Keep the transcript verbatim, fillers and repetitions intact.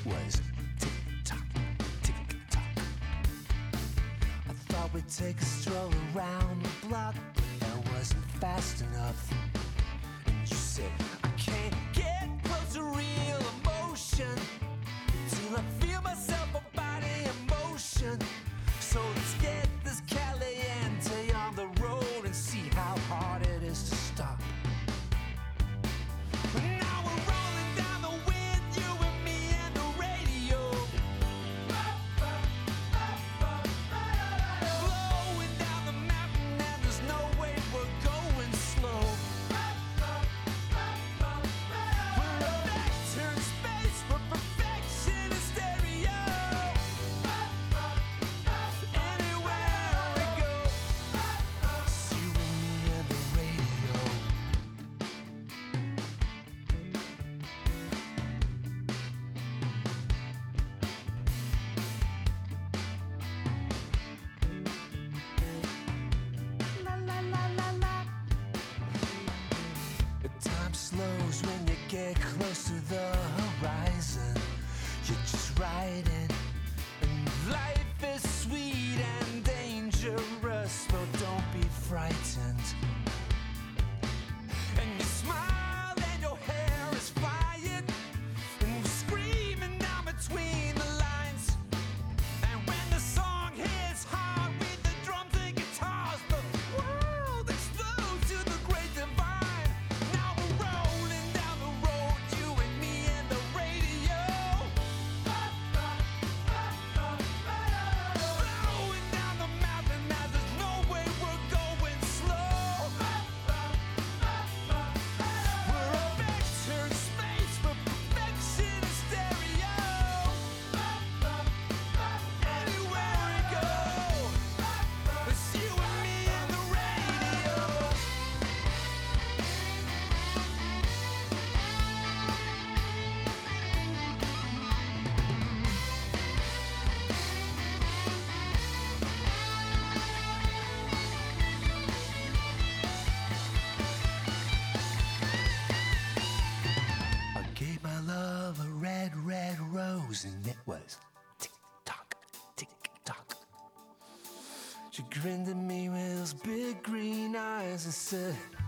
was tick-tock, tick-tock. I thought we'd take a stroll around the block, but that wasn't fast enough. And you said, I can't get close to real emotion till I feel myself a body in motion. So let's get this Caliente on the road and see how hard it is to stop. Now we're rolling down the wind, you and me and the radio. Blowing down the mountain and there's no way we're going slow. We're a vector in space for perfection in stereo. Anywhere we go, it's you and me and the radio. La la la la la. The time slows when you get close to the horizon. You're just riding, and life is sweet and dangerous, but don't be frightened. And you smile and your hair is flying, and we're screaming down between the lines. And when the song hits hard with the drums and guitars, the world explodes to the great divine. Now we're rolling down the road, you and me and the radio. Blowing down the mountain as there's no way we're going slow. We're a vector in space for perfection in stereo. Anywhere we go, it's you and me and the radio. I gave my love a red, red rose, and it was tick-tock, tick-tock. She grinned at me with those big green eyes and said,